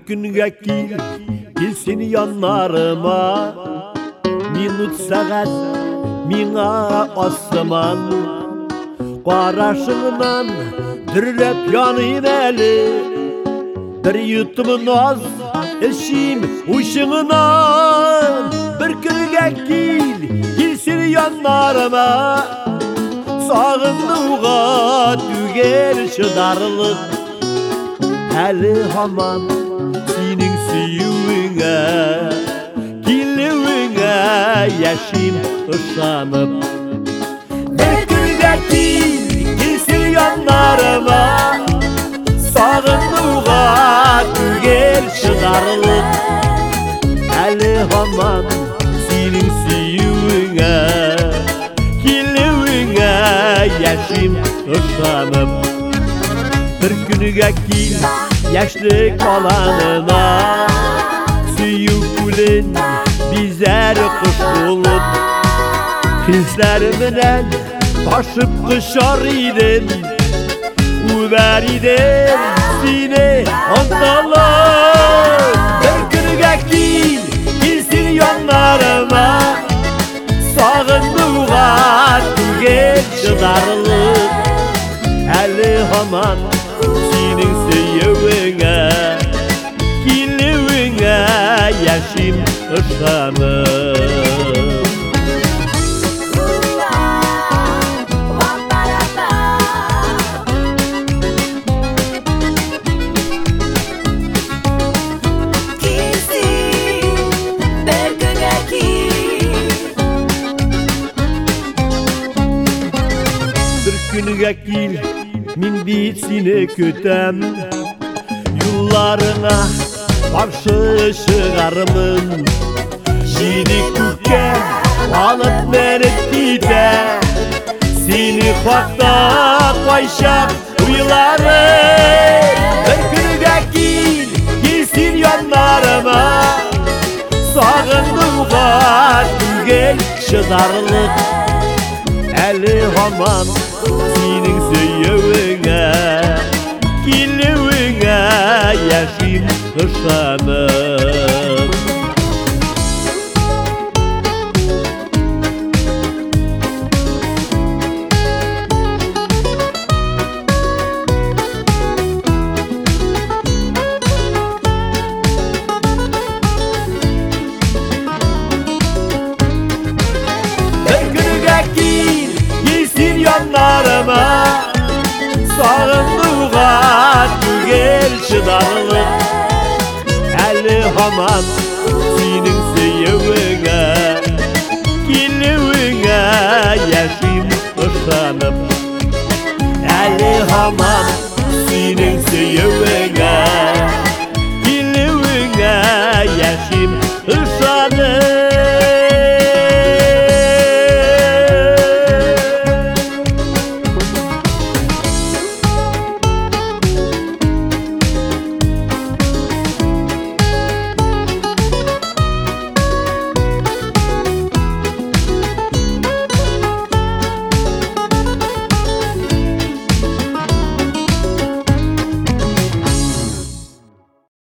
күнгә килсен яннарыма, минут сәгать миңа асман. Карашыңнан дөрләп яныйм әле, бер йотым наз эчим уйшыңнан. Бер күнгә килсен яннарыма, сагынуга түгел чыдарлык. Әле һаман синең сөюеңә, килүеңә яшим ышанып. Бер күнгә килсен яннарыма, сагынуга түгел чыдарлык. Әле һаман синең сөюеңә, килүеңә яшим ышанып. Бер күнгә яшьлек аланына, сөю күлен бизәр кош булып. Хисләр белән ташып кышар идем, үбәр идем сине анталып. Бер күнгә килсен яннарыма, сагынуга түгел чыдарлык. Әле һаман синең сөюеңә, килүеңә яшим ышанып. Бер күнгә мин бит сине көтәм, юлларыңа каршы чыгармын. Җиде күккә алып менеп китә, сине хакта кайчак уйларым. Бер күнгә килсен яннарыма, сагынуга түгел чыдарлык. Әле һаман синең сөюеңә, килүеңә яшим ышанып. Yanlarıma, sağınlığa түгел чыдарлык. Әле һаман